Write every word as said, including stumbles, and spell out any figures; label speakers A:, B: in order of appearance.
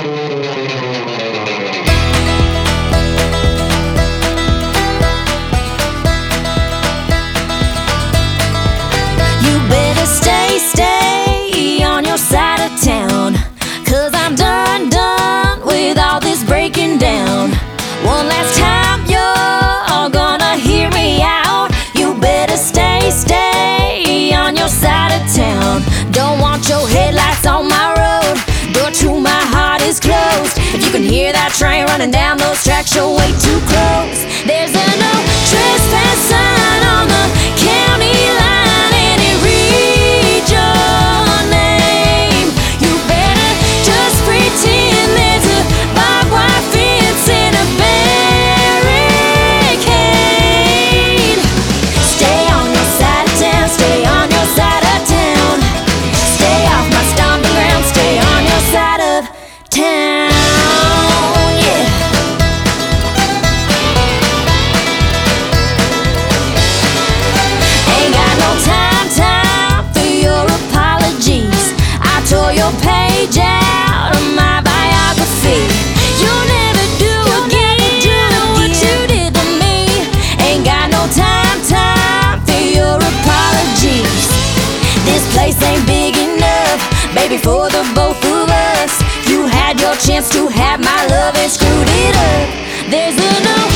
A: You better stay, stay on your side of town, 'cause I'm done, done with all this breaking down. One last time, you're gonna hear me out. You better stay, stay on your side of town. Don't want your headlights on my road. Door to my heart is closed. If you can hear that train running down those tracks, you're way too close. There's a no trespass sign on the county line, and it reads your name. You better just pretend there's a barbed wire fence and a barricade. Stay on your side of town, stay on your side of town. Stay off my stomping ground, stay on your side of town. Yeah. Ain't got no time, time for your apologies. I tore your page out of my biography. You'll never do again what you did to me. Ain't got no time, time for your apologies. This place ain't big enough, baby, for the both of us. You had your chance to have my love and screwed it up. There's a no